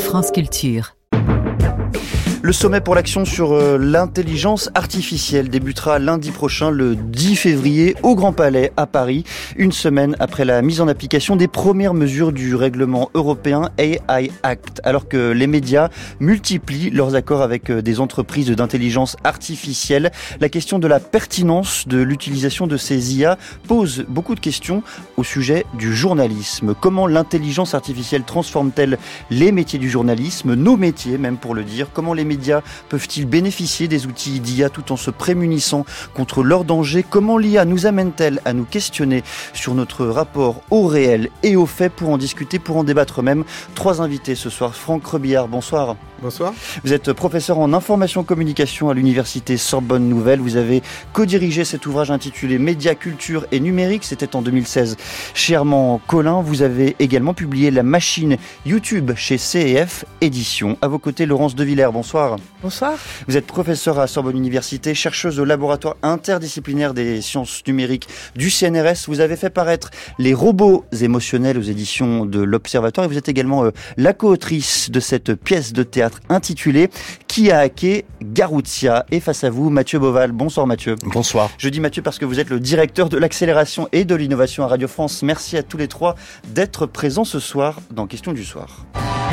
France Culture. Le sommet pour l'action sur l'intelligence artificielle débutera lundi prochain, le 10 février, au Grand Palais à Paris, une semaine après la mise en application des premières mesures du règlement européen AI Act. Alors que les médias multiplient leurs accords avec des entreprises d'intelligence artificielle, la question de la pertinence de l'utilisation de ces IA pose beaucoup de questions au sujet du journalisme. Comment l'intelligence artificielle transforme-t-elle les métiers du journalisme, nos métiers même pour le dire? Comment les médias peuvent-ils bénéficier des outils d'IA tout en se prémunissant contre leurs dangers? Comment l'IA nous amène-t-elle à nous questionner sur notre rapport au réel et aux faits? Pour en discuter, pour en débattre même, trois invités ce soir. Franck Rebillard, bonsoir. Bonsoir. Vous êtes professeur en information communication à l'université Sorbonne Nouvelle. Vous avez co-dirigé cet ouvrage intitulé Médias, culture et numérique. C'était en 2016 chez Armand Collin. Vous avez également publié La machine YouTube chez CF Éditions. À vos côtés, Laurence Devillers, bonsoir. Bonsoir. Vous êtes professeur à Sorbonne Université, chercheuse au laboratoire interdisciplinaire des sciences numériques du CNRS. Vous avez fait paraître Les robots émotionnels aux éditions de l'Observatoire et vous êtes également la co-autrice de cette pièce de théâtre intitulée Qui a hacké Garoutsia? Et face à vous, Mathieu Boval. Bonsoir Mathieu. Bonsoir. Je dis Mathieu parce que vous êtes le directeur de l'accélération et de l'innovation à Radio France. Merci à tous les trois d'être présents ce soir dans Question du soir.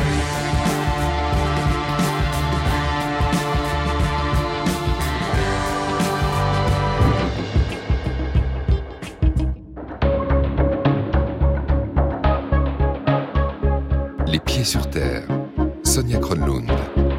Les pieds sur terre. Sonia Kronlund.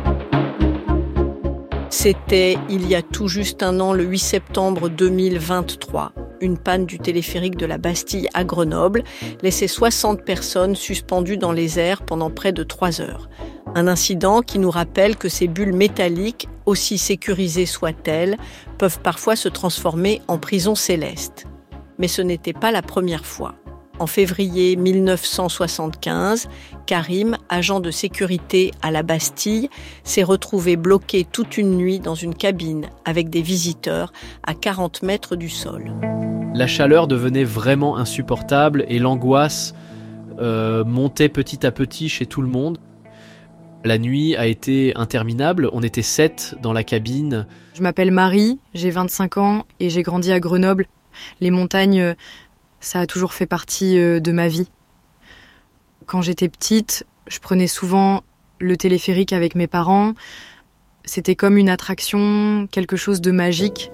C'était il y a tout juste un an, le 8 septembre 2023. Une panne du téléphérique de la Bastille à Grenoble laissait 60 personnes suspendues dans les airs pendant près de 3 heures. Un incident qui nous rappelle que ces bulles métalliques, aussi sécurisées soient-elles, peuvent parfois se transformer en prison céleste. Mais ce n'était pas la première fois. En février 1975, Karim, agent de sécurité à la Bastille, s'est retrouvé bloqué toute une nuit dans une cabine avec des visiteurs à 40 mètres du sol. La chaleur devenait vraiment insupportable et l'angoisse montait petit à petit chez tout le monde. La nuit a été interminable, on était 7 dans la cabine. Je m'appelle Marie, j'ai 25 ans et j'ai grandi à Grenoble. Les montagnes, ça a toujours fait partie de ma vie. Quand j'étais petite, je prenais souvent le téléphérique avec mes parents. C'était comme une attraction, quelque chose de magique.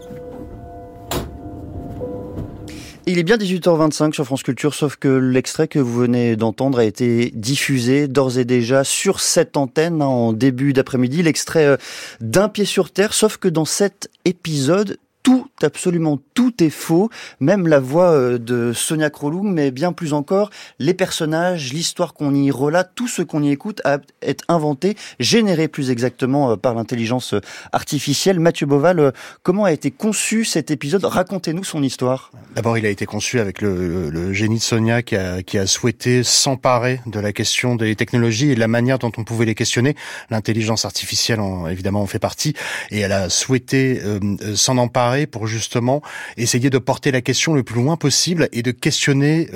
Il est bien 18h25 sur France Culture, sauf que l'extrait que vous venez d'entendre a été diffusé d'ores et déjà sur cette antenne en début d'après-midi. L'extrait d'Un pied sur terre, sauf que dans cet épisode, absolument tout est faux, même la voix de Sonia Kronlund, mais bien plus encore, les personnages, l'histoire qu'on y relate, tout ce qu'on y écoute est inventé, généré plus exactement par l'intelligence artificielle. Mathieu Boval, comment a été conçu cet épisode? Racontez-nous son histoire. D'abord, il a été conçu avec le génie de Sonia qui a souhaité s'emparer de la question des technologies et de la manière dont on pouvait les questionner. L'intelligence artificielle, évidemment, en fait partie, et elle a souhaité s'en emparer pour justement essayer de porter la question le plus loin possible et de questionner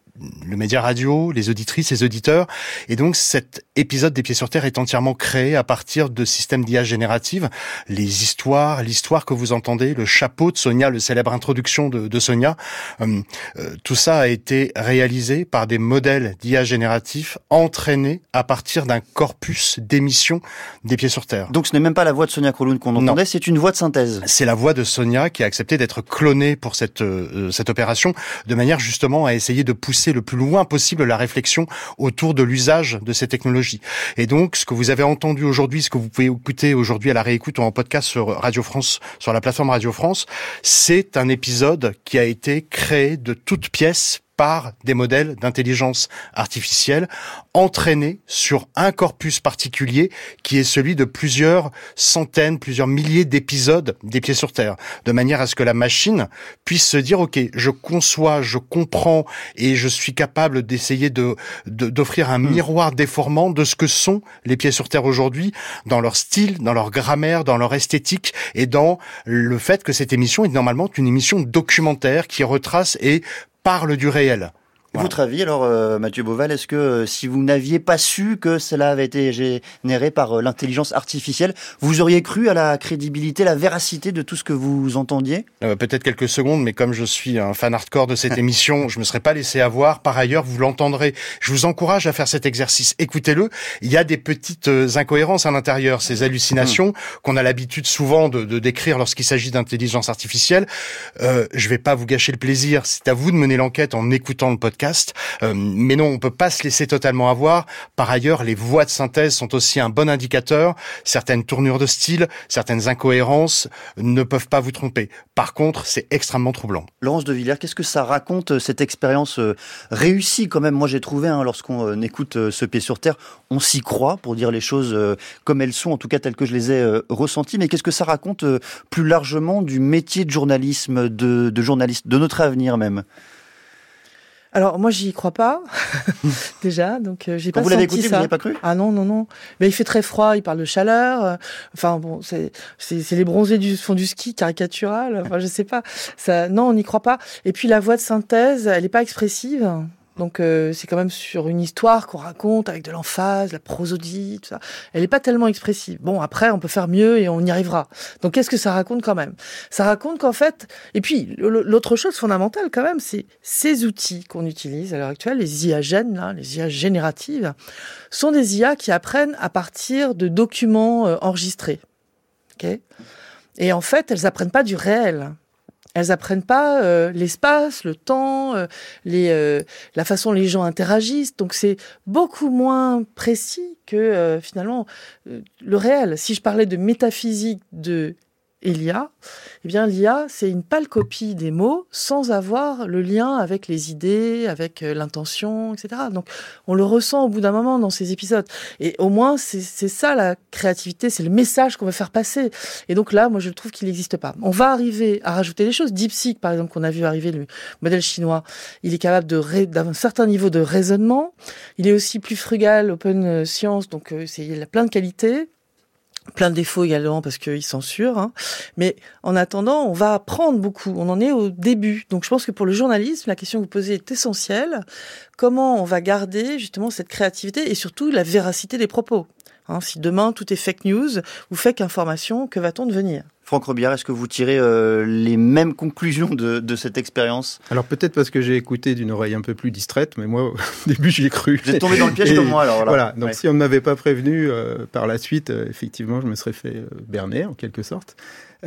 le média radio, les auditrices, les auditeurs. Et donc, cet épisode des Pieds sur Terre est entièrement créé à partir de systèmes d'IA générative. L'histoire que vous entendez, le chapeau de Sonia, le célèbre introduction de Sonia, tout ça a été réalisé par des modèles d'IA génératifs entraînés à partir d'un corpus d'émissions des Pieds sur Terre. Donc, ce n'est même pas la voix de Sonia Kronlund qu'on entendait, c'est une voix de synthèse. C'est la voix de Sonia qui a accepté d'être clonée pour cette opération, de manière justement à essayer de pousser le plus loin possible la réflexion autour de l'usage de ces technologies. Et donc, ce que vous avez entendu aujourd'hui, ce que vous pouvez écouter aujourd'hui à la réécoute ou en podcast sur Radio France, sur la plateforme Radio France, c'est un épisode qui a été créé de toutes pièces par des modèles d'intelligence artificielle entraînés sur un corpus particulier qui est celui de plusieurs centaines, plusieurs milliers d'épisodes des Pieds sur Terre, de manière à ce que la machine puisse se dire ok, je conçois, je comprends et je suis capable d'essayer d'offrir un miroir déformant de ce que sont les Pieds sur Terre aujourd'hui, dans leur style, dans leur grammaire, dans leur esthétique et dans le fait que cette émission est normalement une émission documentaire qui retrace et parle du réel. Et votre avis, alors, Mathieu Beauval, est-ce que si vous n'aviez pas su que cela avait été généré par l'intelligence artificielle, vous auriez cru à la crédibilité, la véracité de tout ce que vous entendiez ? Peut-être quelques secondes, mais comme je suis un fan hardcore de cette émission, je me serais pas laissé avoir. Par ailleurs, vous l'entendrez. Je vous encourage à faire cet exercice. Écoutez-le. Il y a des petites incohérences à l'intérieur, ces hallucinations qu'on a l'habitude souvent de décrire lorsqu'il s'agit d'intelligence artificielle. Je vais pas vous gâcher le plaisir. C'est à vous de mener l'enquête en écoutant le podcast. Mais non, on peut pas se laisser totalement avoir. Par ailleurs, les voix de synthèse sont aussi un bon indicateur. Certaines tournures de style, certaines incohérences ne peuvent pas vous tromper. Par contre, c'est extrêmement troublant. Laurence de Villers, qu'est-ce que ça raconte, cette expérience réussie quand même ? Moi, j'ai trouvé, lorsqu'on écoute Ce pied sur terre, on s'y croit pour dire les choses comme elles sont, en tout cas telles que je les ai ressenties. Mais qu'est-ce que ça raconte plus largement du métier de journalisme, de journaliste, de notre avenir même ? Alors moi j'y crois pas déjà, donc j'ai pas senti ça. Vous l'avez écouté, vous n'y avez pas cru ? Ah non. Mais il fait très froid, il parle de chaleur. Enfin bon, c'est les bronzés du fond du ski caricatural. Enfin je sais pas. Ça, non, on n'y croit pas. Et puis la voix de synthèse, elle est pas expressive. Donc c'est quand même sur une histoire qu'on raconte avec de l'emphase, la prosodie, tout ça. Elle est pas tellement expressive. Bon, après on peut faire mieux et on y arrivera. Donc qu'est-ce que ça raconte quand même ? Ça raconte qu'en fait, et puis l'autre chose fondamentale quand même, c'est ces outils qu'on utilise à l'heure actuelle, les IA gènes, les IA génératives, sont des IA qui apprennent à partir de documents enregistrés. Okay ? Et en fait, elles apprennent pas du réel. Elles apprennent pas l'espace, le temps, la façon dont les gens interagissent. Donc c'est beaucoup moins précis que finalement le réel. Si je parlais de métaphysique de l'IA, eh bien l'IA c'est une pâle copie des mots sans avoir le lien avec les idées, avec l'intention, etc. Donc on le ressent au bout d'un moment dans ces épisodes. Et au moins c'est ça la créativité, c'est le message qu'on veut faire passer. Et donc là, moi je trouve qu'il n'existe pas. On va arriver à rajouter des choses. DeepSeek par exemple qu'on a vu arriver, le modèle chinois, il est capable d'un certain niveau de raisonnement. Il est aussi plus frugal, open science, donc il a plein de qualités. Plein de défauts également parce qu'il censure. Hein. Mais en attendant, on va apprendre beaucoup. On en est au début. Donc je pense que pour le journalisme, la question que vous posez est essentielle. Comment on va garder justement cette créativité et surtout la véracité des propos ? Hein, si demain tout est fake news ou fake information, que va-t-on devenir ? Franck Robillard, est-ce que vous tirez les mêmes conclusions de cette expérience ? Alors peut-être parce que j'ai écouté d'une oreille un peu plus distraite, mais moi au début j'y ai cru. Vous êtes tombé dans le piège comme moi alors. Voilà, donc si on ne m'avait pas prévenu par la suite, effectivement je me serais fait berner en quelque sorte.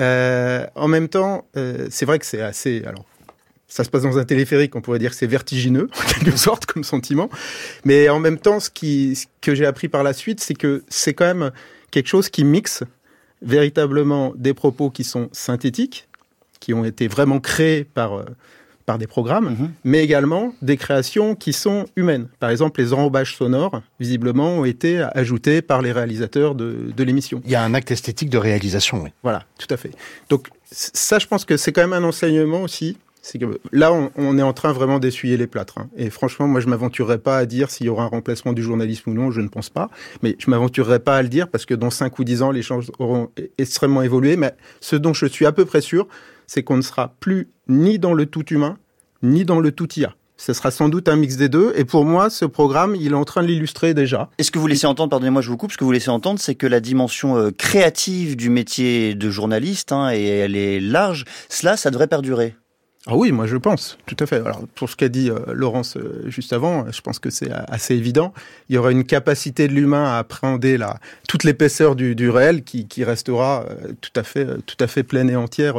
En même temps, c'est vrai que c'est assez... Alors, ça se passe dans un téléphérique, on pourrait dire que c'est vertigineux, en quelque sorte, comme sentiment. Mais en même temps, ce que j'ai appris par la suite, c'est que c'est quand même quelque chose qui mixe véritablement des propos qui sont synthétiques, qui ont été vraiment créés par des programmes, mais également des créations qui sont humaines. Par exemple, les enrobages sonores, visiblement, ont été ajoutés par les réalisateurs de l'émission. Il y a un acte esthétique de réalisation, oui. Voilà, tout à fait. Donc ça, je pense que c'est quand même un enseignement aussi. C'est que là, on est en train vraiment d'essuyer les plâtres. Hein. Et franchement, moi, je m'aventurerais pas à dire s'il y aura un remplacement du journalisme ou non, je ne pense pas. Mais je m'aventurerais pas à le dire parce que dans 5 ou 10 ans, les choses auront extrêmement évolué. Mais ce dont je suis à peu près sûr, c'est qu'on ne sera plus ni dans le tout humain, ni dans le tout IA. Ce sera sans doute un mix des deux. Et pour moi, ce programme, il est en train de l'illustrer déjà. Et ce que vous laissez entendre, pardonnez-moi, je vous coupe, ce que vous laissez entendre, c'est que la dimension créative du métier de journaliste, et elle est large, ça devrait perdurer. Ah oui, moi je pense, tout à fait. Alors pour ce qu'a dit Laurence juste avant, je pense que c'est assez évident. Il y aura une capacité de l'humain à appréhender toute l'épaisseur du réel qui restera tout à fait pleine et entière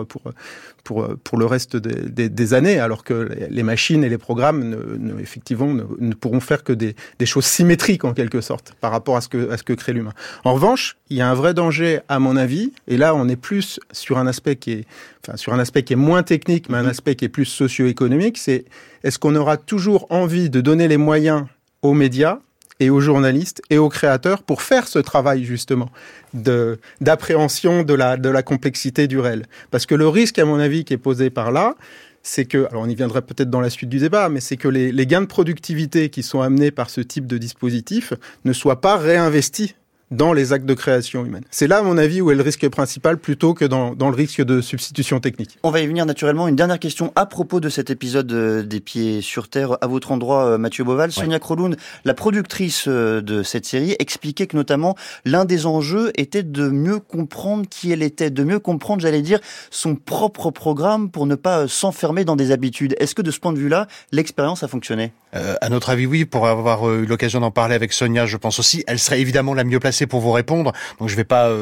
pour le reste des années, alors que les machines et les programmes effectivement ne pourront faire que des choses symétriques en quelque sorte par rapport à ce que crée l'humain. En revanche, il y a un vrai danger à mon avis, et là on est plus sur un aspect qui est moins technique, mais un aspect qui est plus socio-économique, c'est est-ce qu'on aura toujours envie de donner les moyens aux médias et aux journalistes et aux créateurs pour faire ce travail justement d'appréhension de la complexité du réel. Parce que le risque, à mon avis, qui est posé par là, c'est que, alors on y viendra peut-être dans la suite du débat, mais c'est que les gains de productivité qui sont amenés par ce type de dispositif ne soient pas réinvestis dans les actes de création humaine. C'est là, à mon avis, où est le risque principal, plutôt que dans le risque de substitution technique. On va y venir naturellement. Une dernière question à propos de cet épisode des Pieds sur Terre. À votre endroit, Mathieu Beauval, Sonia Krolund, la productrice de cette série, expliquait que notamment l'un des enjeux était de mieux comprendre qui elle était, de mieux comprendre, j'allais dire, son propre programme pour ne pas s'enfermer dans des habitudes. Est-ce que de ce point de vue-là, l'expérience a fonctionné ? À notre avis, oui. Pour avoir eu l'occasion d'en parler avec Sonia, je pense aussi. Elle serait évidemment la mieux placée pour vous répondre. Donc je vais pas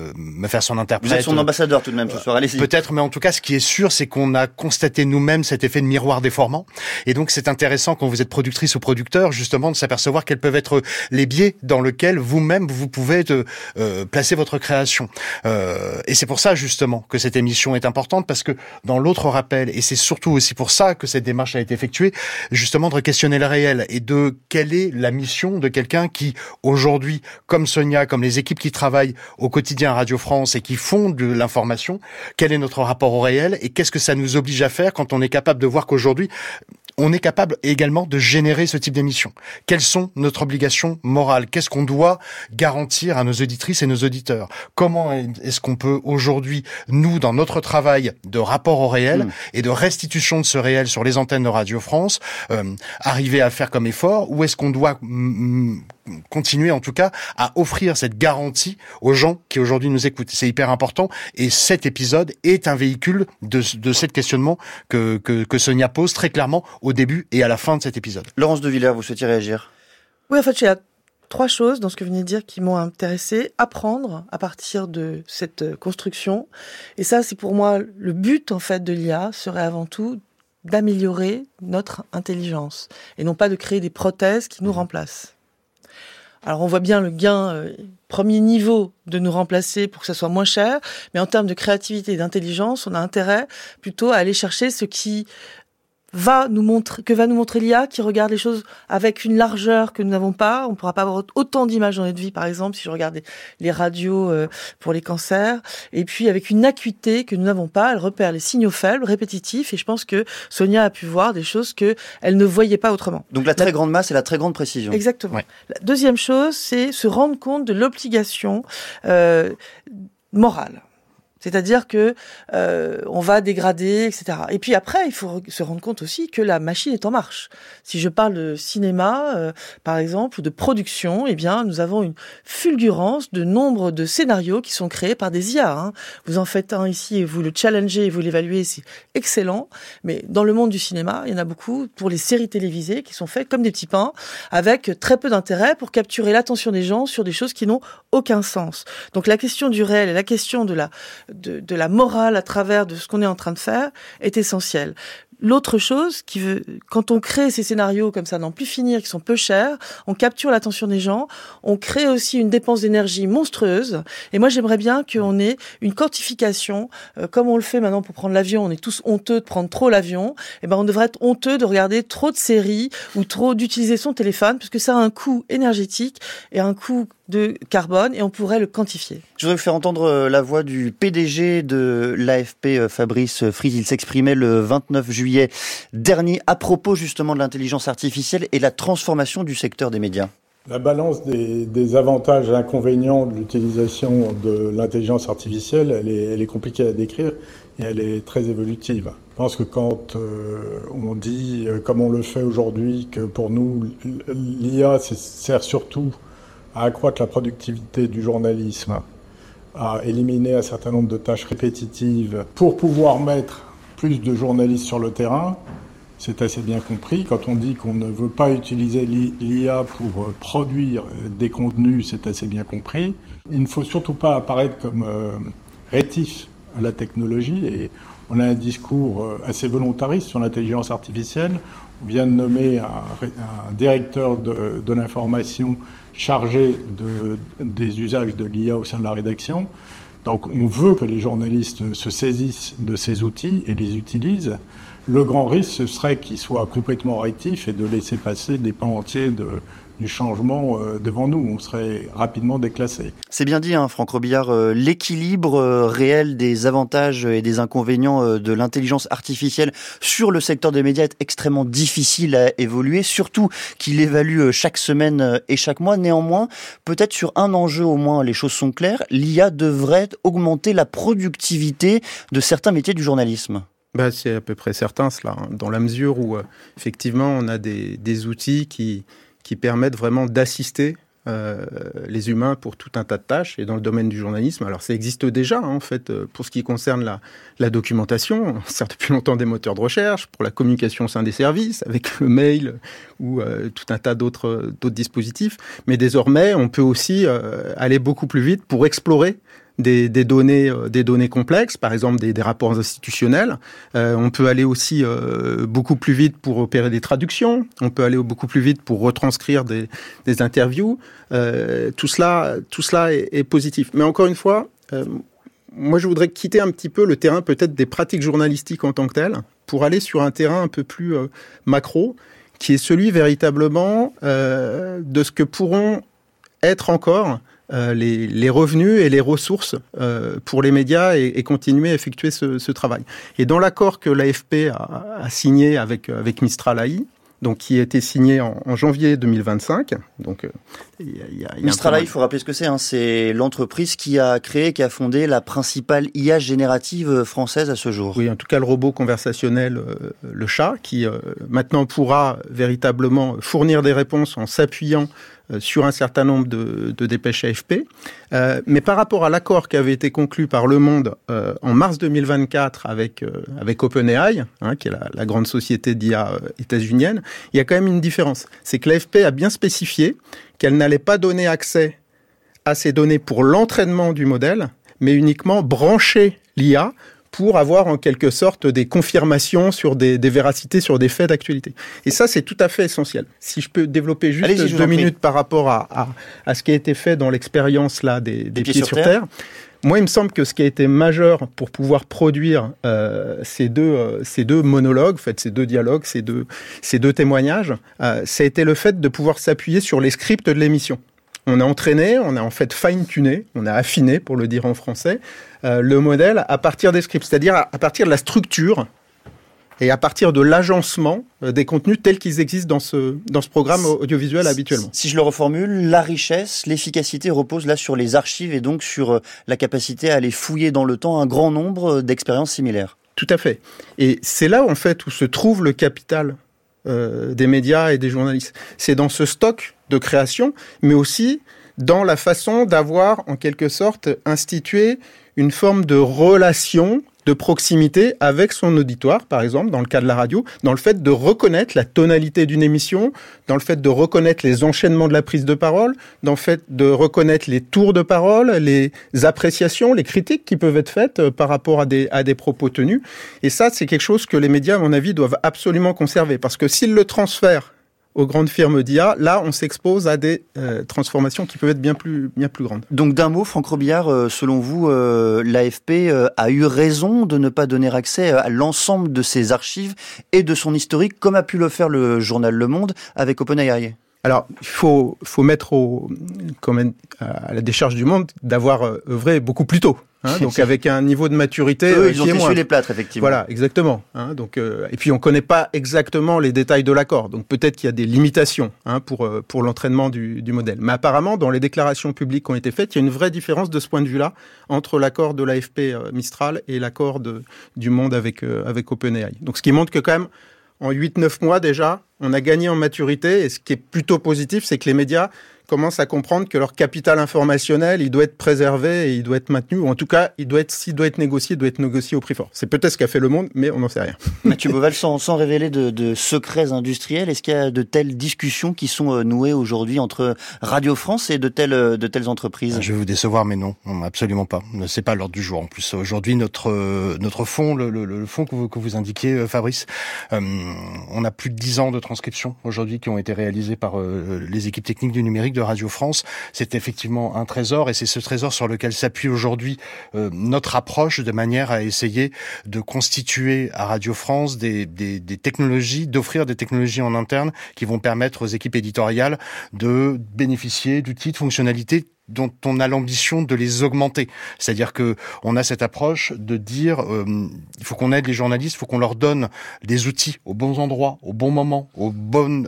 me faire son interprète. Vous êtes son ambassadeur tout de même ce soir. Allez-y. Peut-être, mais en tout cas, ce qui est sûr, c'est qu'on a constaté nous-mêmes cet effet de miroir déformant. Et donc c'est intéressant quand vous êtes productrice ou producteur, justement, de s'apercevoir quels peuvent être les biais dans lesquels vous-même vous pouvez placer votre création. Et c'est pour ça justement que cette émission est importante, parce que dans l'autre rappel, et c'est surtout aussi pour ça que cette démarche a été effectuée, justement de questionner le réel et de quelle est la mission de quelqu'un qui aujourd'hui, comme Sonia, comme les équipes qui travaillent au quotidien à Radio France et qui font de l'information, quel est notre rapport au réel et qu'est-ce que ça nous oblige à faire quand on est capable de voir qu'aujourd'hui on est capable également de générer ce type d'émission. Quelles sont notre obligations morales ? Qu'est-ce qu'on doit garantir à nos auditrices et nos auditeurs ? Comment est-ce qu'on peut aujourd'hui, nous, dans notre travail de rapport au réel et de restitution de ce réel sur les antennes de Radio France, arriver à faire comme effort ? Ou est-ce qu'on doit continuer en tout cas à offrir cette garantie aux gens qui aujourd'hui nous écoutent ? C'est hyper important et cet épisode est un véhicule de cet questionnement que Sonia pose très clairement au début et à la fin de cet épisode. Laurence de Villers, vous souhaitiez réagir ? Oui, en fait, il y a 3 choses dans ce que vous venez de dire qui m'ont intéressée. Apprendre à partir de cette construction. Et ça, c'est pour moi le but en fait de l'IA serait avant tout d'améliorer notre intelligence et non pas de créer des prothèses qui nous remplacent. Alors on voit bien le gain premier niveau de nous remplacer pour que ça soit moins cher, mais en termes de créativité et d'intelligence, on a intérêt plutôt à aller chercher ce qui va nous montrer l'IA, qui regarde les choses avec une largeur que nous n'avons pas. On ne pourra pas avoir autant d'images dans notre vie, par exemple, si je regarde les radios pour les cancers. Et puis, avec une acuité que nous n'avons pas, elle repère les signaux faibles, répétitifs. Et je pense que Sonia a pu voir des choses qu'elle ne voyait pas autrement. Donc la très grande masse et la très grande précision. Exactement. Ouais. La deuxième chose, c'est se rendre compte de l'obligation morale. C'est-à-dire que on va dégrader, etc. Et puis après, il faut se rendre compte aussi que la machine est en marche. Si je parle de cinéma, par exemple, ou de production, eh bien, nous avons une fulgurance de nombre de scénarios qui sont créés par des IA. Hein. Vous en faites un ici et vous le challengez et vous l'évaluez, c'est excellent. Mais dans le monde du cinéma, il y en a beaucoup pour les séries télévisées qui sont faites comme des petits pains, avec très peu d'intérêt pour capturer l'attention des gens sur des choses qui n'ont aucun sens. Donc la question du réel et la question de la morale à travers de ce qu'on est en train de faire est essentielle. L'autre chose, quand on crée ces scénarios comme ça, n'en plus finir, qui sont peu chers, on capture l'attention des gens, on crée aussi une dépense d'énergie monstrueuse. Et moi, j'aimerais bien qu'on ait une quantification, comme on le fait maintenant pour prendre l'avion. On est tous honteux de prendre trop l'avion. Et ben, on devrait être honteux de regarder trop de séries ou d'utiliser son téléphone, parce que ça a un coût énergétique et un coût de carbone, et on pourrait le quantifier. Je voudrais vous faire entendre la voix du PDG de l'AFP, Fabrice Fried. Il s'exprimait le 29 juillet dernier à propos justement de l'intelligence artificielle et la transformation du secteur des médias. La balance des avantages et inconvénients de l'utilisation de l'intelligence artificielle, elle est compliquée à décrire et elle est très évolutive. Je pense que quand on dit, comme on le fait aujourd'hui, que pour nous, l'IA sert surtout à accroître la productivité du journalisme, à éliminer un certain nombre de tâches répétitives pour pouvoir mettre plus de journalistes sur le terrain, c'est assez bien compris. Quand on dit qu'on ne veut pas utiliser l'IA pour produire des contenus, c'est assez bien compris. Il ne faut surtout pas apparaître comme rétif à la technologie, et on a un discours assez volontariste sur l'intelligence artificielle. On vient de nommer un directeur de l'information chargé des usages de l'IA au sein de la rédaction. Donc on veut que les journalistes se saisissent de ces outils et les utilisent. Le grand risque, ce serait qu'ils soient complètement réactifs et de laisser passer des pans entiers du changement devant nous. On serait rapidement déclassé. C'est bien dit, Franck Robillard. L'équilibre réel des avantages et des inconvénients de l'intelligence artificielle sur le secteur des médias est extrêmement difficile à évoluer, surtout qu'il évalue chaque semaine et chaque mois. Néanmoins, peut-être sur un enjeu au moins, les choses sont claires. L'IA devrait augmenter la productivité de certains métiers du journalisme. C'est à peu près certain, cela, dans la mesure où, effectivement, on a des outils qui permettent vraiment d'assister les humains pour tout un tas de tâches, et dans le domaine du journalisme. Alors, ça existe déjà, en fait, pour ce qui concerne la documentation. On sert depuis longtemps des moteurs de recherche, pour la communication au sein des services, avec le mail ou tout un tas d'autres dispositifs. Mais désormais, on peut aussi aller beaucoup plus vite pour explorer des données complexes, par exemple des rapports institutionnels. On peut aller aussi beaucoup plus vite pour opérer des traductions. On peut aller beaucoup plus vite pour retranscrire des interviews. Tout cela est positif. Mais encore une fois, moi je voudrais quitter un petit peu le terrain peut-être des pratiques journalistiques en tant que telles pour aller sur un terrain un peu plus macro, qui est celui véritablement de ce que pourront être encore les revenus et les ressources pour les médias et continuer à effectuer ce travail. Et dans l'accord que l'AFP a signé avec Mistral AI, donc qui a été signé en janvier 2025. Donc, Mistral AI, il faut rappeler ce que c'est. C'est l'entreprise qui a fondé la principale IA générative française à ce jour. Oui, en tout cas le robot conversationnel, le chat, qui maintenant pourra véritablement fournir des réponses en s'appuyant sur un certain nombre de dépêches AFP. Mais par rapport à l'accord qui avait été conclu par Le Monde en mars 2024 avec OpenAI, qui est la grande société d'IA états-unienne, il y a quand même une différence. C'est que l'AFP a bien spécifié qu'elle n'allait pas donner accès à ces données pour l'entraînement du modèle, mais uniquement brancher l'IA pour avoir en quelque sorte des confirmations sur des véracités, sur des faits d'actualité. Et ça, c'est tout à fait essentiel. Si je peux développer juste 2 minutes par rapport à ce qui a été fait dans l'expérience là des pieds sur terre. Moi, il me semble que ce qui a été majeur pour pouvoir produire ces deux monologues, en fait, ces deux dialogues, ces deux témoignages, ça a été le fait de pouvoir s'appuyer sur les scripts de l'émission. On a entraîné, on a en fait fine-tuné, on a affiné, pour le dire en français, le modèle à partir des scripts, c'est-à-dire à partir de la structure et à partir de l'agencement des contenus tels qu'ils existent dans ce programme audiovisuel habituellement. Si je le reformule, la richesse, l'efficacité repose là sur les archives et donc sur la capacité à aller fouiller dans le temps un grand nombre d'expériences similaires. Tout à fait. Et c'est là en fait où se trouve le capital des médias et des journalistes. C'est dans ce stock de création, mais aussi dans la façon d'avoir, en quelque sorte, institué une forme de relation, de proximité avec son auditoire, par exemple, dans le cas de la radio, dans le fait de reconnaître la tonalité d'une émission, dans le fait de reconnaître les enchaînements de la prise de parole, dans le fait de reconnaître les tours de parole, les appréciations, les critiques qui peuvent être faites par rapport à des propos tenus. Et ça, c'est quelque chose que les médias, à mon avis, doivent absolument conserver. Parce que s'ils le transfèrent aux grandes firmes d'IA, là, on s'expose à des transformations qui peuvent être bien plus grandes. Donc, d'un mot, Franck Robillard, selon vous, l'AFP a eu raison de ne pas donner accès à l'ensemble de ses archives et de son historique, comme a pu le faire le journal Le Monde avec OpenAI. Alors, il faut mettre à la décharge du Monde d'avoir œuvré beaucoup plus tôt. Donc avec un niveau de maturité ils ont essuyé les plâtres, effectivement. Voilà, exactement. Donc et puis on connaît pas exactement les détails de l'accord, donc peut-être qu'il y a des limitations pour l'entraînement du modèle. Mais apparemment, dans les déclarations publiques qui ont été faites, il y a une vraie différence de ce point de vue-là entre l'accord de l'AFP Mistral et l'accord du Monde avec OpenAI. Donc ce qui montre que quand même en 8-9 mois déjà, on a gagné en maturité, et ce qui est plutôt positif, c'est que les médias commencent à comprendre que leur capital informationnel, il doit être préservé et il doit être maintenu, ou en tout cas, s'il doit être négocié, il doit être négocié au prix fort. C'est peut-être ce qu'a fait Le Monde, mais on n'en sait rien. Mathieu Beauval, sans révéler de secrets industriels, est-ce qu'il y a de telles discussions qui sont nouées aujourd'hui entre Radio France et de telles entreprises ? Je vais vous décevoir, mais non, absolument pas. C'est pas l'ordre du jour. En plus, aujourd'hui, notre fonds, le fonds que vous indiquiez, Fabrice, on a plus de 10 ans de transcriptions aujourd'hui qui ont été réalisées par les équipes techniques du numérique de Radio France, c'est effectivement un trésor, et c'est ce trésor sur lequel s'appuie aujourd'hui notre approche, de manière à essayer de constituer à Radio France des technologies, d'offrir des technologies en interne qui vont permettre aux équipes éditoriales de bénéficier d'outils, de fonctionnalités dont on a l'ambition de les augmenter. C'est-à-dire que on a cette approche de dire il faut qu'on aide les journalistes, il faut qu'on leur donne des outils aux bons endroits, au bon moment, dans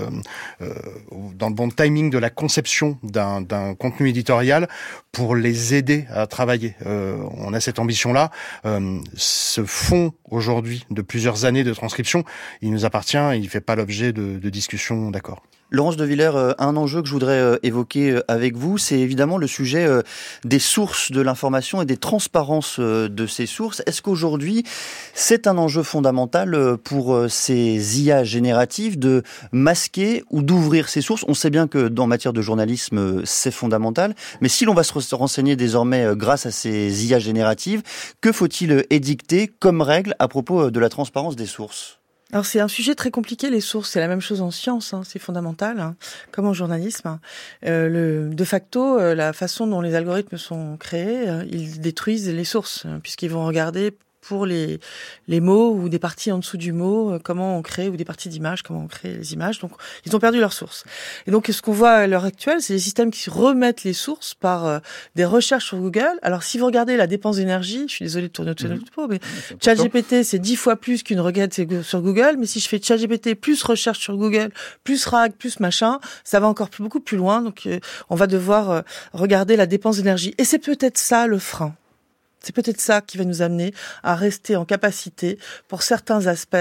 le bon timing de la conception d'un contenu éditorial pour les aider à travailler. On a cette ambition-là. Ce fonds aujourd'hui de plusieurs années de transcription, il nous appartient, il fait pas l'objet de discussions, d'accord. Laurence de Villers, un enjeu que je voudrais évoquer avec vous, c'est évidemment le sujet des sources de l'information et des transparences de ces sources. Est-ce qu'aujourd'hui, c'est un enjeu fondamental pour ces IA génératives de masquer ou d'ouvrir ces sources ? On sait bien que dans matière de journalisme, c'est fondamental. Mais si l'on va se renseigner désormais grâce à ces IA génératives, que faut-il édicter comme règle à propos de la transparence des sources ? Alors c'est un sujet très compliqué, les sources. C'est la même chose en sciences, c'est fondamental, comme en journalisme. De facto, la façon dont les algorithmes sont créés, ils détruisent les sources, puisqu'ils vont regarder pour les mots ou des parties en dessous du mot, comment on crée, ou des parties d'images, comment on crée les images. Donc, ils ont perdu leurs sources. Et donc, ce qu'on voit à l'heure actuelle, c'est des systèmes qui remettent les sources par des recherches sur Google. Alors, si vous regardez la dépense d'énergie, je suis désolée de tourner autour de tout, mais ChatGPT, c'est 10 fois plus qu'une requête sur Google. Mais si je fais ChatGPT plus recherche sur Google, plus RAG, plus machin, ça va encore beaucoup plus loin. Donc, on va devoir regarder la dépense d'énergie. Et c'est peut-être ça le frein. C'est peut-être ça qui va nous amener à rester en capacité, pour certains aspects,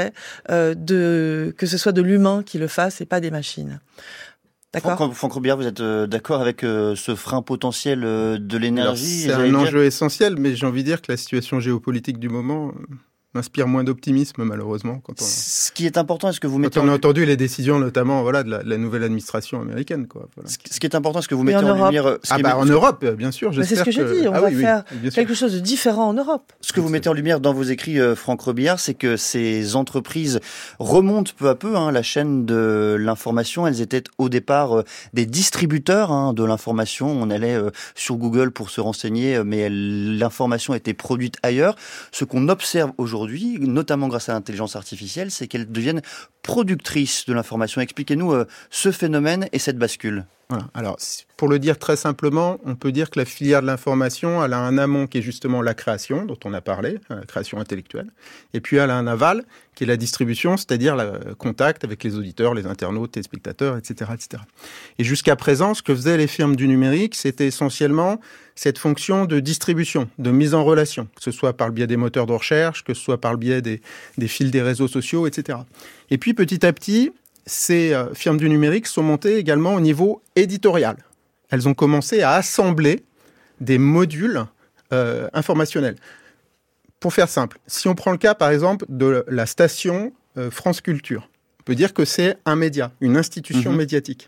que ce soit de l'humain qui le fasse et pas des machines. D'accord. Franck Robillard, vous êtes d'accord avec ce frein potentiel de l'énergie ? Alors, c'est un enjeu essentiel, mais j'ai envie de dire que la situation géopolitique du moment m'inspire moins d'optimisme, malheureusement. Ce qui est important, est-ce que vous mettez... Quand on a entendu les décisions, notamment, de la nouvelle administration américaine, quoi. Voilà. Ce qui est important, est-ce que vous mettez en lumière... en Europe, bien sûr, c'est ce que j'ai dit, on va faire quelque chose de différent en Europe. Ce que vous mettez en lumière dans vos écrits, Franck Robillard, c'est que ces entreprises remontent peu à peu la chaîne de l'information. Elles étaient au départ des distributeurs de l'information. On allait sur Google pour se renseigner, mais l'information était produite ailleurs. Ce qu'on observe aujourd'hui, notamment grâce à l'intelligence artificielle, c'est qu'elles deviennent productrices de l'information. Expliquez-nous ce phénomène et cette bascule. Voilà. Alors, pour le dire très simplement, on peut dire que la filière de l'information, elle a un amont qui est justement la création, dont on a parlé, la création intellectuelle, et puis elle a un aval, qui est la distribution, c'est-à-dire le contact avec les auditeurs, les internautes, les spectateurs, etc., etc. Et jusqu'à présent, ce que faisaient les firmes du numérique, c'était essentiellement cette fonction de distribution, de mise en relation, que ce soit par le biais des moteurs de recherche, que ce soit par le biais des fils des réseaux sociaux, etc. Et puis, petit à petit, ces firmes du numérique sont montées également au niveau éditorial. Elles ont commencé à assembler des modules informationnels. Pour faire simple, si on prend le cas, par exemple, de la station France Culture, on peut dire que c'est un média, une institution médiatique,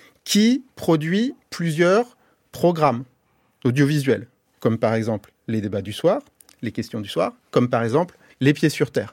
qui produit plusieurs programmes audiovisuels, comme par exemple les débats du soir, les questions du soir, comme par exemple les pieds sur terre.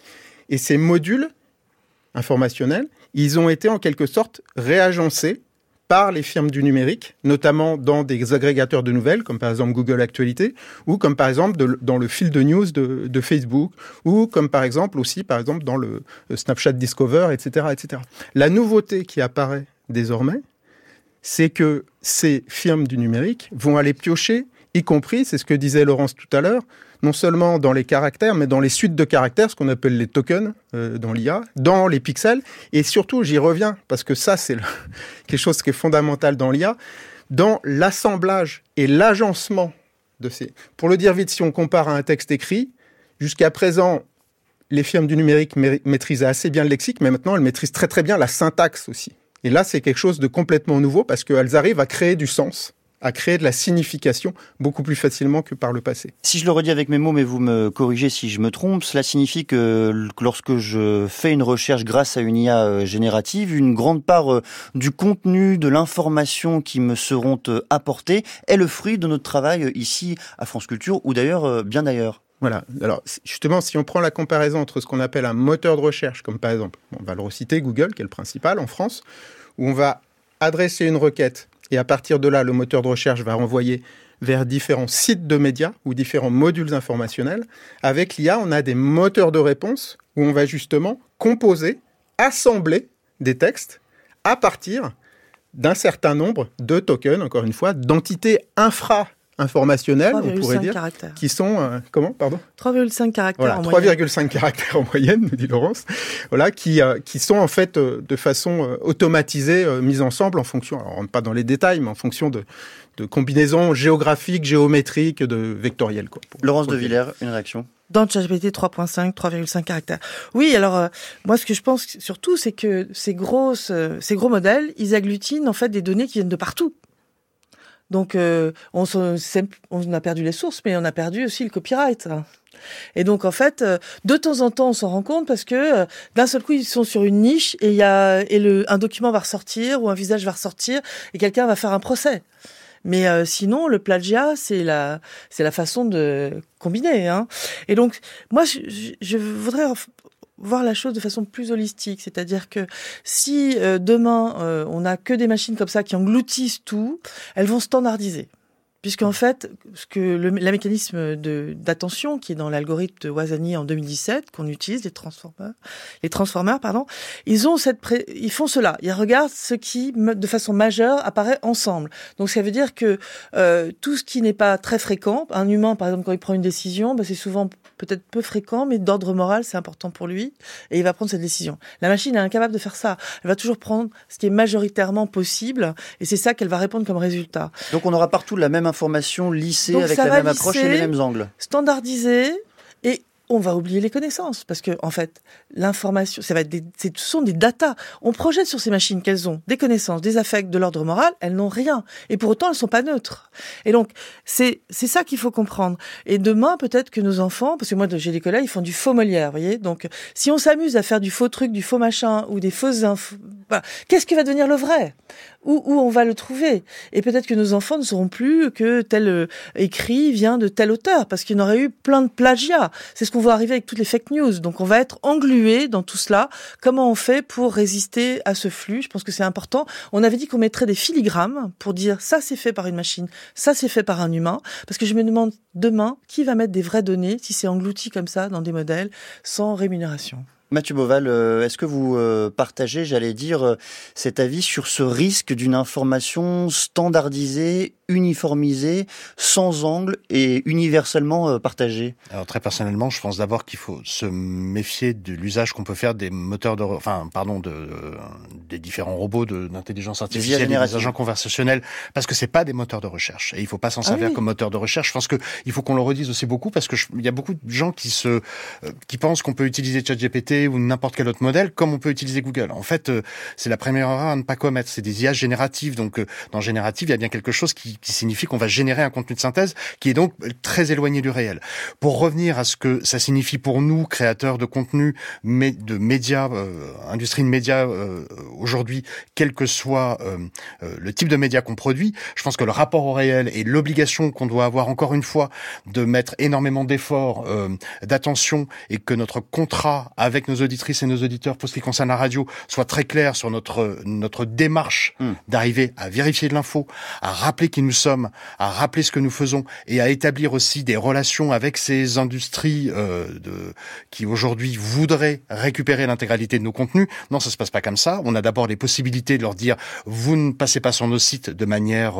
Et ces modules informationnels, ils ont été en quelque sorte réagencés par les firmes du numérique, notamment dans des agrégateurs de nouvelles, comme par exemple Google Actualité, ou comme par exemple dans le fil de news de Facebook, ou comme par exemple dans le Snapchat Discover, etc., etc. La nouveauté qui apparaît désormais, c'est que ces firmes du numérique vont aller piocher, y compris, c'est ce que disait Laurence tout à l'heure, non seulement dans les caractères, mais dans les suites de caractères, ce qu'on appelle les tokens dans l'IA, dans les pixels, et surtout, j'y reviens, parce que ça, c'est quelque chose qui est fondamental dans l'IA, dans l'assemblage et l'agencement de ces... Pour le dire vite, si on compare à un texte écrit, jusqu'à présent, les firmes du numérique maîtrisaient assez bien le lexique, mais maintenant, elles maîtrisent très très bien la syntaxe aussi. Et là, c'est quelque chose de complètement nouveau, parce qu'elles arrivent à créer du sens, à créer de la signification beaucoup plus facilement que par le passé. Si je le redis avec mes mots, mais vous me corrigez si je me trompe, cela signifie que lorsque je fais une recherche grâce à une IA générative, une grande part du contenu, de l'information qui me seront apportées est le fruit de notre travail ici à France Culture ou d'ailleurs bien ailleurs. Voilà. Alors, justement, si on prend la comparaison entre ce qu'on appelle un moteur de recherche, comme par exemple, on va le reciter, Google, qui est le principal en France, où on va adresser une requête Et à partir de là, le moteur de recherche va renvoyer vers différents sites de médias ou différents modules informationnels. Avec l'IA, on a des moteurs de réponse où on va justement composer, assembler des textes à partir d'un certain nombre de tokens, encore une fois, d'entités infra-informationnelles, on pourrait dire, caractères. Qui sont... comment, pardon ? 3,5 caractères voilà, en moyenne. 3,5 caractères en moyenne, nous dit Laurence, voilà, qui sont en fait de façon automatisée, mises ensemble en fonction, alors on rentre pas dans les détails, mais en fonction de combinaisons géographiques, géométriques, de vectorielles. Quoi, Laurence de Villers, une réaction ? Dans ChatGPT 3.5, 3,5 caractères. Oui, alors moi ce que je pense surtout, c'est que ces gros modèles, ils agglutinent en fait des données qui viennent de partout. Donc on a perdu les sources, mais on a perdu aussi le copyright. Et donc en fait, de temps en temps, on s'en rend compte parce que d'un seul coup, ils sont sur une niche et un document va ressortir ou un visage va ressortir et quelqu'un va faire un procès. Mais sinon, le plagiat, c'est la façon de combiner. Hein. Et donc, moi, je voudrais voir la chose de façon plus holistique. C'est-à-dire que si demain, on n'a que des machines comme ça qui engloutissent tout, elles vont standardiser. Puisqu'en fait, la mécanisme d'attention qui est dans l'algorithme de Ouazani en 2017, qu'on utilise, les transformers, ils font cela. Ils regardent ce qui, de façon majeure, apparaît ensemble. Donc, ça veut dire que tout ce qui n'est pas très fréquent, un humain, par exemple, quand il prend une décision, c'est souvent peut-être peu fréquent, mais d'ordre moral, c'est important pour lui, et il va prendre cette décision. La machine est incapable de faire ça. Elle va toujours prendre ce qui est majoritairement possible, et c'est ça qu'elle va répondre comme résultat. Donc, on aura partout la même information lissée avec la même approche et les mêmes angles. Standardisée, et on va oublier les connaissances parce que en fait l'information, ce sont des datas. On projette sur ces machines qu'elles ont des connaissances, des affects de l'ordre moral, elles n'ont rien et pour autant elles sont pas neutres. Et donc c'est ça qu'il faut comprendre. Et demain peut-être que nos enfants, parce que moi j'ai des collègues, ils font du faux Molière, vous voyez. Donc si on s'amuse à faire du faux truc, du faux machin ou des fausses infos, qu'est-ce qui va devenir le vrai ? Où on va le trouver? Et peut-être que nos enfants ne sauront plus que tel écrit vient de tel auteur, parce qu'il y en aurait eu plein de plagiats. C'est ce qu'on voit arriver avec toutes les fake news. Donc on va être englué dans tout cela. Comment on fait pour résister à ce flux? Je pense que c'est important. On avait dit qu'on mettrait des filigrammes pour dire ça c'est fait par une machine, ça c'est fait par un humain. Parce que je me demande demain qui va mettre des vraies données si c'est englouti comme ça dans des modèles sans rémunération. Mathieu Beauval, est-ce que vous partagez, cet avis sur ce risque d'une information standardisée, uniformisée, sans angle et universellement partagée? Alors très personnellement, je pense d'abord qu'il faut se méfier de l'usage qu'on peut faire des moteurs des différents robots d'intelligence artificielle, des agents conversationnels, parce que c'est pas des moteurs de recherche et il faut pas s'en servir comme moteur de recherche. Je pense que il faut qu'on le redise aussi beaucoup parce que il y a beaucoup de gens qui pensent qu'on peut utiliser ChatGPT ou n'importe quel autre modèle comme on peut utiliser Google. En fait, c'est la première erreur à ne pas commettre. C'est des IA génératives. Donc, dans générative, il y a bien quelque chose qui signifie qu'on va générer un contenu de synthèse qui est donc très éloigné du réel. Pour revenir à ce que ça signifie pour nous, créateurs de contenu, de médias, industrie de médias aujourd'hui, quel que soit le type de médias qu'on produit, je pense que le rapport au réel et l'obligation qu'on doit avoir, encore une fois, de mettre énormément d'efforts, d'attention, et que notre contrat avec nos auditrices et nos auditeurs pour ce qui concerne la radio soit très clair sur notre démarche d'arriver à vérifier de l'info, à rappeler qui nous sommes, à rappeler ce que nous faisons et à établir aussi des relations avec ces industries qui aujourd'hui voudraient récupérer l'intégralité de nos contenus. Non, ça se passe pas comme ça. On a d'abord les possibilités de leur dire vous ne passez pas sur nos sites de manière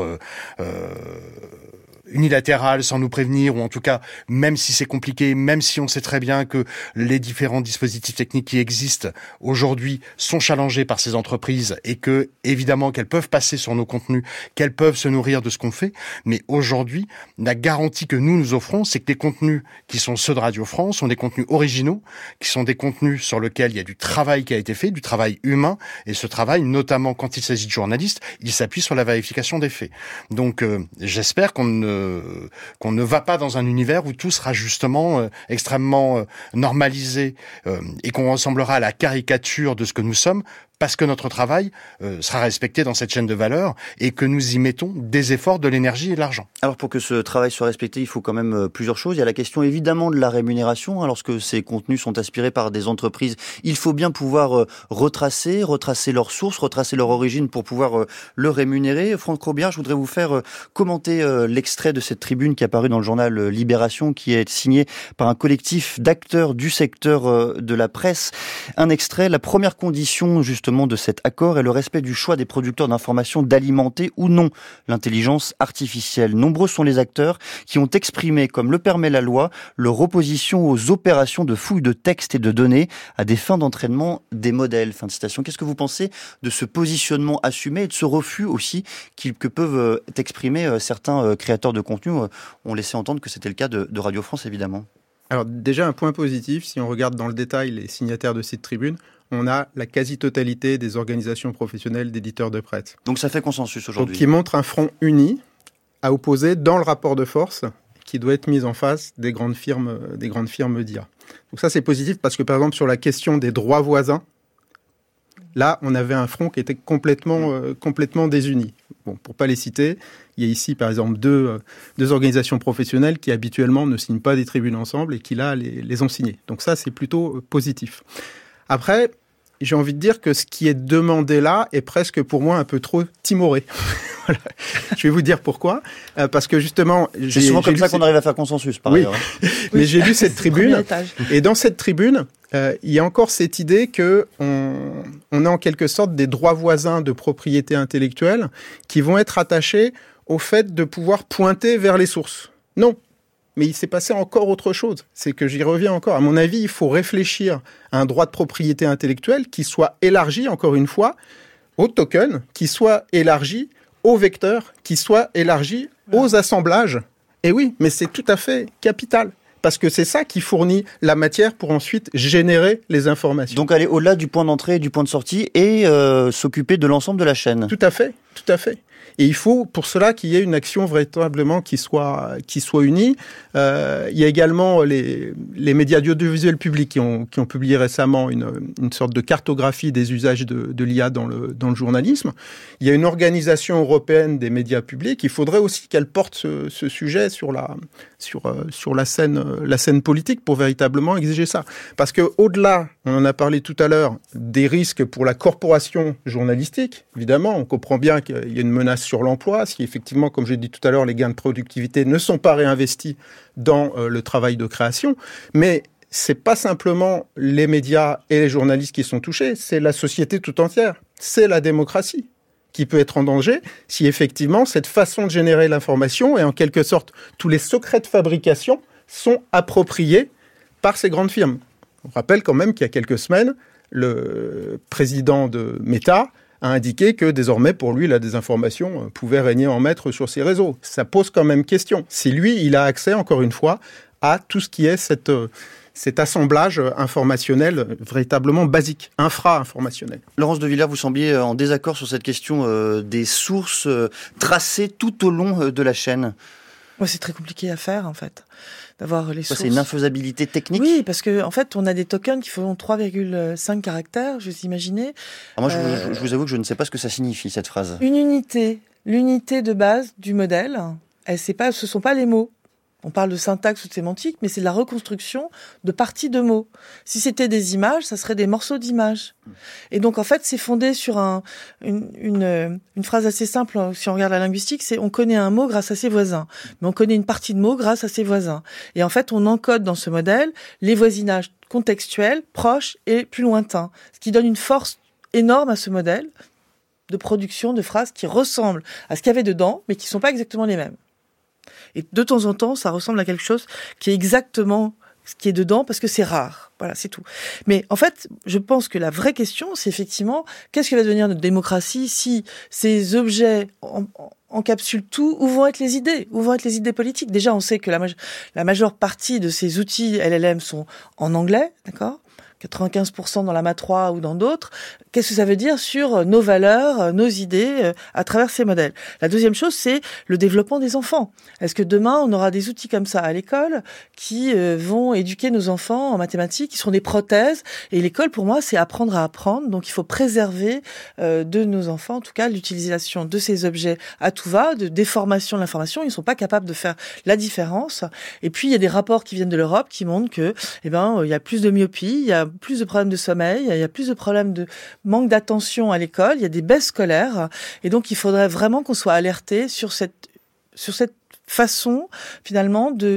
unilatérale, sans nous prévenir, ou en tout cas, même si c'est compliqué, même si on sait très bien que les différents dispositifs techniques qui existent aujourd'hui sont challengés par ces entreprises et que, évidemment, qu'elles peuvent passer sur nos contenus, qu'elles peuvent se nourrir de ce qu'on fait. Mais aujourd'hui, la garantie que nous offrons, c'est que les contenus qui sont ceux de Radio France sont des contenus originaux, qui sont des contenus sur lesquels il y a du travail qui a été fait, du travail humain, et ce travail, notamment quand il s'agit de journalistes, il s'appuie sur la vérification des faits. Donc, j'espère qu'on ne va pas dans un univers où tout sera justement extrêmement normalisé et qu'on ressemblera à la caricature de ce que nous sommes, parce que notre travail sera respecté dans cette chaîne de valeur et que nous y mettons des efforts, de l'énergie et de l'argent. Alors pour que ce travail soit respecté, il faut quand même plusieurs choses. Il y a la question évidemment de la rémunération. Lorsque ces contenus sont aspirés par des entreprises, il faut bien pouvoir retracer leurs sources, retracer leur origine pour pouvoir le rémunérer. Franck Robillard, je voudrais vous faire commenter l'extrait de cette tribune qui est apparue dans le journal Libération, qui est signé par un collectif d'acteurs du secteur de la presse. Un extrait, la première condition justement de cet accord est le respect du choix des producteurs d'informations d'alimenter ou non l'intelligence artificielle. Nombreux sont les acteurs qui ont exprimé, comme le permet la loi, leur opposition aux opérations de fouille de textes et de données à des fins d'entraînement des modèles. Fin de citation. Qu'est-ce que vous pensez de ce positionnement assumé et de ce refus aussi que peuvent exprimer certains créateurs de contenu? On laissait entendre que c'était le cas de Radio France, évidemment. Alors déjà, un point positif, si on regarde dans le détail les signataires de cette tribune, on a la quasi-totalité des organisations professionnelles d'éditeurs de presse. Donc ça fait consensus aujourd'hui. Donc qui montre un front uni à opposer dans le rapport de force qui doit être mis en face des grandes firmes d'IA. Donc ça c'est positif parce que par exemple sur la question des droits voisins, là on avait un front qui était complètement désuni. Bon, pour pas les citer, il y a ici par exemple deux organisations professionnelles qui habituellement ne signent pas des tribunes ensemble et qui là les ont signées. Donc ça c'est plutôt positif. Après, j'ai envie de dire que ce qui est demandé là est presque pour moi un peu trop timoré. Voilà. Je vais vous dire pourquoi. Parce que justement... C'est souvent comme ça qu'on arrive à faire consensus, par ailleurs. Mais j'ai lu cette tribune, et dans cette tribune, il y a encore cette idée qu'on a en quelque sorte des droits voisins de propriété intellectuelle qui vont être attachés au fait de pouvoir pointer vers les sources. Non. Mais il s'est passé encore autre chose. C'est que j'y reviens encore. À mon avis, il faut réfléchir à un droit de propriété intellectuelle qui soit élargi, encore une fois, aux tokens, qui soit élargi aux vecteurs, qui soit élargi aux assemblages. Et oui, mais c'est tout à fait capital. Parce que c'est ça qui fournit la matière pour ensuite générer les informations. Donc aller au-delà du point d'entrée et du point de sortie et s'occuper de l'ensemble de la chaîne. Tout à fait, tout à fait. Et il faut pour cela qu'il y ait une action véritablement qui soit unie. Il y a également les médias audiovisuels publics qui ont publié récemment une sorte de cartographie des usages de l'IA dans le journalisme. Il y a une organisation européenne des médias publics. Il faudrait aussi qu'elle porte ce sujet sur la scène politique pour véritablement exiger ça. Parce que au-delà, on en a parlé tout à l'heure, des risques pour la corporation journalistique, évidemment, on comprend bien qu'il y a une menace sur l'emploi, si effectivement, comme j'ai dit tout à l'heure, les gains de productivité ne sont pas réinvestis dans le travail de création, mais c'est pas simplement les médias et les journalistes qui sont touchés, c'est la société tout entière, c'est la démocratie qui peut être en danger si effectivement cette façon de générer l'information et en quelque sorte tous les secrets de fabrication sont appropriés par ces grandes firmes. On rappelle quand même qu'il y a quelques semaines, le président de Meta a indiqué que désormais, pour lui, la désinformation pouvait régner en maître sur ses réseaux. Ça pose quand même question. Si lui, il a accès, encore une fois, à tout ce qui est cet assemblage informationnel véritablement basique, infra-informationnel. Laurence de Villers, vous sembliez en désaccord sur cette question des sources tracées tout au long de la chaîne. Ouais, c'est très compliqué à faire, en fait, d'avoir les sources. C'est une infaisabilité technique. Oui, parce que en fait, on a des tokens qui font 3,5 caractères, je vous imaginez. Alors moi, je vous avoue que je ne sais pas ce que ça signifie, cette phrase. Une unité, l'unité de base du modèle, ce sont pas les mots. On parle de syntaxe ou de sémantique, mais c'est de la reconstruction de parties de mots. Si c'était des images, ça serait des morceaux d'images. Et donc, en fait, c'est fondé sur une phrase assez simple. Si on regarde la linguistique, c'est on connaît un mot grâce à ses voisins. Mais on connaît une partie de mot grâce à ses voisins. Et en fait, on encode dans ce modèle les voisinages contextuels, proches et plus lointains. Ce qui donne une force énorme à ce modèle de production de phrases qui ressemblent à ce qu'il y avait dedans, mais qui ne sont pas exactement les mêmes. Et de temps en temps, ça ressemble à quelque chose qui est exactement ce qui est dedans, parce que c'est rare. Voilà, c'est tout. Mais en fait, je pense que la vraie question, c'est effectivement, qu'est-ce que va devenir notre démocratie si ces objets encapsulent tout? Où vont être les idées? Où vont être les idées politiques? Déjà, on sait que la majeure partie de ces outils LLM sont en anglais, d'accord ? 95% dans la Mat3 ou dans d'autres. Qu'est-ce que ça veut dire sur nos valeurs, nos idées à travers ces modèles? La deuxième chose, c'est le développement des enfants. Est-ce que demain, on aura des outils comme ça à l'école qui vont éduquer nos enfants en mathématiques, qui seront des prothèses? Et l'école, pour moi, c'est apprendre à apprendre. Donc, il faut préserver de nos enfants, en tout cas, l'utilisation de ces objets à tout va, de déformation de l'information. Ils ne sont pas capables de faire la différence. Et puis, il y a des rapports qui viennent de l'Europe qui montrent que, il y a plus de myopie, il y a plus de problèmes de sommeil, il y a plus de problèmes de manque d'attention à l'école, il y a des baisses scolaires. Et donc, il faudrait vraiment qu'on soit alerté sur cette façon finalement de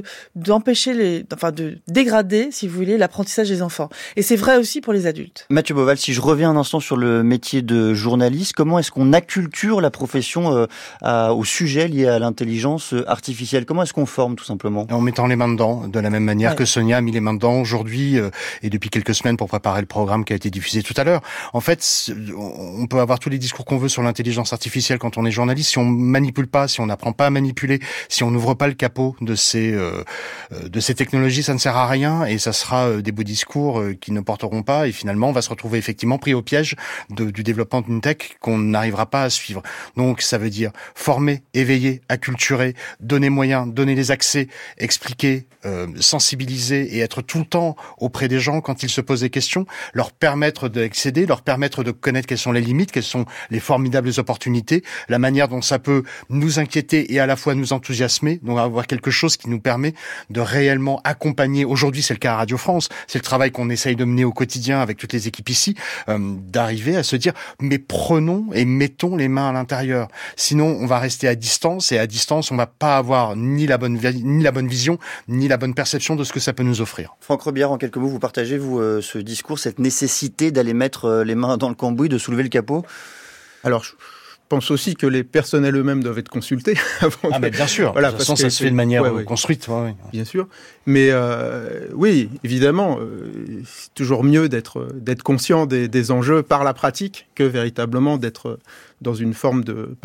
dégrader, si vous voulez, l'apprentissage des enfants. Et c'est vrai aussi pour les adultes. Mathieu Boval, si je reviens un instant sur le métier de journaliste, comment est-ce qu'on acculture la profession au sujet lié à l'intelligence artificielle? Comment est-ce qu'on forme, tout simplement? En mettant les mains dedans, de la même manière que Sonia a mis les mains dedans aujourd'hui et depuis quelques semaines pour préparer le programme qui a été diffusé tout à l'heure. En fait, on peut avoir tous les discours qu'on veut sur l'intelligence artificielle quand on est journaliste. Si on manipule pas, si on n'apprend pas à manipuler, si on n'ouvre pas le capot de ces technologies, ça ne sert à rien et ça sera des beaux discours qui ne porteront pas et finalement on va se retrouver effectivement pris au piège du développement d'une tech qu'on n'arrivera pas à suivre. Donc ça veut dire former, éveiller, acculturer, donner moyens, donner les accès, expliquer, sensibiliser et être tout le temps auprès des gens quand ils se posent des questions, leur permettre d'accéder, leur permettre de connaître quelles sont les limites, quelles sont les formidables opportunités, la manière dont ça peut nous inquiéter et à la fois nous enthousiasmer, donc avoir quelque chose qui nous permet de réellement accompagner. Aujourd'hui, c'est le cas à Radio France, c'est le travail qu'on essaye de mener au quotidien avec toutes les équipes ici, d'arriver à se dire, mais prenons et mettons les mains à l'intérieur. Sinon, on va rester à distance et à distance, on va pas avoir ni la bonne vision, ni la bonne perception de ce que ça peut nous offrir. Franck Robillard, en quelques mots, vous partagez, ce discours, cette nécessité d'aller mettre les mains dans le cambouis, de soulever le capot? Alors, je pense aussi que les personnels eux-mêmes doivent être consultés avant. Mais bien sûr. Voilà, de toute façon, ça se fait de manière construite. Ouais. Bien sûr. Mais oui, évidemment, c'est toujours mieux d'être conscient des enjeux par la pratique que véritablement d'être dans une forme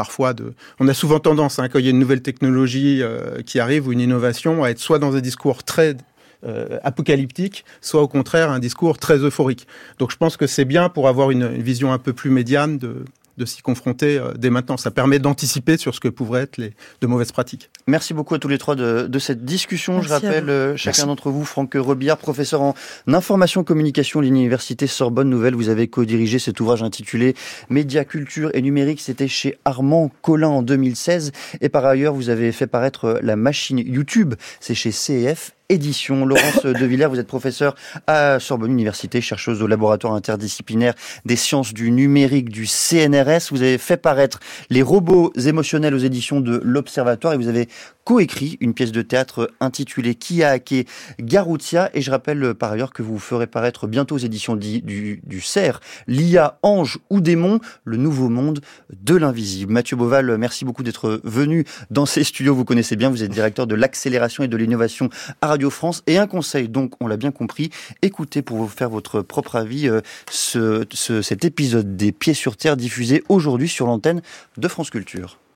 On a souvent tendance, quand il y a une nouvelle technologie qui arrive ou une innovation, à être soit dans un discours très apocalyptique, soit au contraire un discours très euphorique. Donc je pense que c'est bien pour avoir une vision un peu plus médiane de s'y confronter dès maintenant. Ça permet d'anticiper sur ce que pourraient être de mauvaises pratiques. Merci beaucoup à tous les trois de cette discussion. Merci. Je rappelle chacun d'entre vous, Franck Robillard, professeur en information communication à l'université Sorbonne Nouvelle. Vous avez co-dirigé cet ouvrage intitulé Média, culture et numérique. C'était chez Armand Collin en 2016. Et par ailleurs, vous avez fait paraître La machine YouTube. C'est chez CEF Édition. Laurence De Villers, vous êtes professeure à Sorbonne Université, chercheuse au laboratoire interdisciplinaire des sciences du numérique du CNRS. Vous avez fait paraître Les robots émotionnels aux éditions de l'Observatoire et vous avez coécrit une pièce de théâtre intitulée Qui a hacké Garoutia. Et je rappelle par ailleurs que vous ferez paraître bientôt aux éditions du CERF l'IA ange ou démon, le nouveau monde de l'invisible. Mathieu Boval, merci beaucoup d'être venu dans ces studios. Vous connaissez bien, vous êtes directeur de l'accélération et de l'innovation à Radio France. Et un conseil, donc, on l'a bien compris, écoutez pour vous faire votre propre avis cet épisode des Pieds sur Terre diffusé aujourd'hui sur l'antenne de France Culture.